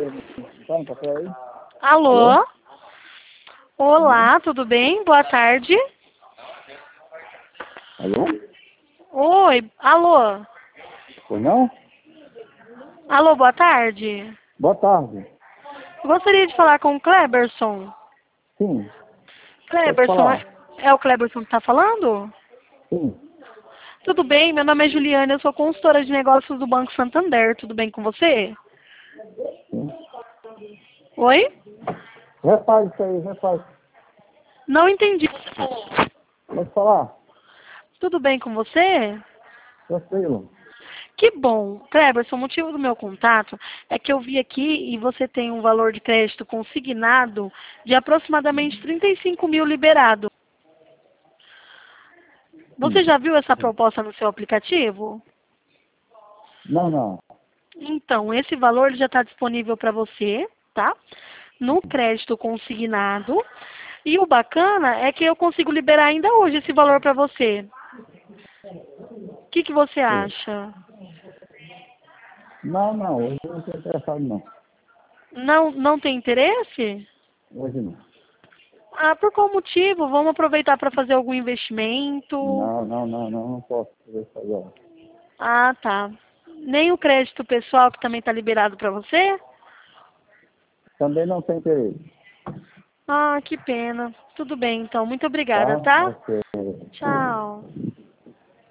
Tem café aí? Alô? Olá, tudo bem? Boa tarde. Alô? Oi, alô? Pois não? Alô, boa tarde. Boa tarde. Gostaria de falar com o Kleberson. Sim, pode Kleberson, falar. é o Kleberson que está falando? Sim. Tudo bem, meu nome é Juliana, eu sou consultora de negócios do Banco Santander. Tudo bem com você? Sim. Oi? Repare isso aí, repare. Não entendi o que você falou. Pode falar. Tudo bem com você? Tranquilo. Que bom. Kleberson, o motivo do meu contato é que eu vi aqui e você tem um valor de crédito consignado de aproximadamente 35 mil liberado. Você Sim. já viu essa proposta no seu aplicativo? Não. Então, esse valor ele já está disponível para você, tá? No crédito consignado. E o bacana é que eu consigo liberar ainda hoje esse valor para você. O que você Sim. acha? Não. Hoje eu não estou interessado, não. Não tem interesse? Hoje não. Ah, por qual motivo? Vamos aproveitar para fazer algum investimento? Não posso fazer isso agora. Ah, tá. Nem o crédito pessoal que também está liberado para você? Também não tem interesse. Ah, que pena. Tudo bem, então. Muito Tá? obrigada, tá? Ok. Tchau.